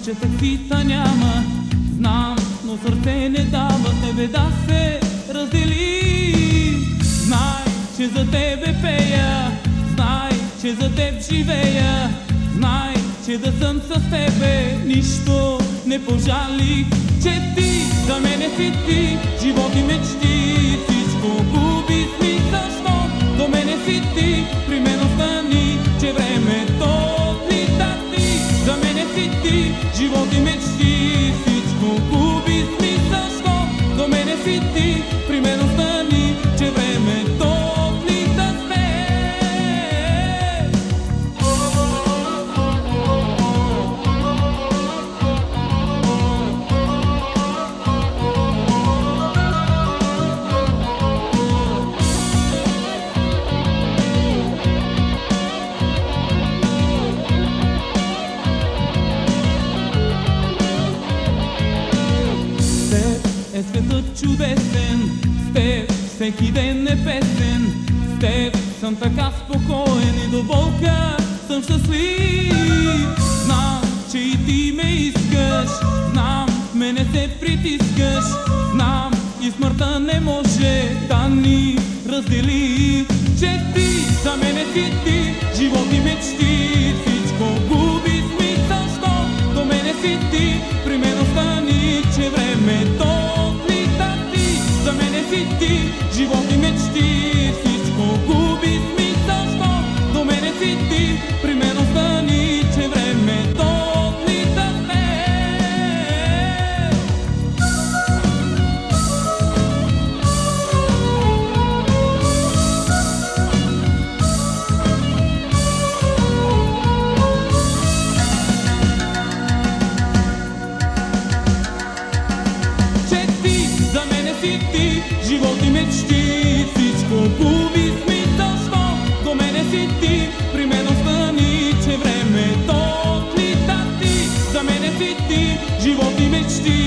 че таксита няма, знам, но сърце не дава тебе да се раздели. Знай, че за тебе пея, знай, че за теб живея, знай, че да съм с тебе нищо не пожалих, че ти за мене си ти, живот и мечти, всичко губи смисъл, що до мене си ти, при мен остани, че времето отлита ти, за мене си ти, живот и мечти, всичко губи смисъл, що до мене си ти, при мен остани, че времето отлита с мен. Е светът чудесен, с теб всеки ден е песен, с теб съм така спокоен и до болка съм щастлив. Знам, че и ти ме искаш, знам, в мене се притискаш, знам, и смъртта не може да ни раздели, че ти за мене си ти, живот и мечти, всичко губи смисъл, що до мене си ти, при мен остани, че времето за мене си ти, живот и мечти, всичко губи смисъл, що до мене си ти, при мен остани, че времето отлита с мен. Че ти за мене си ти, живот и мечти, всичко губи смисъл, що до мене си ти, при мен остани, че времето отлита ти, за мене си ти, живот и мечти.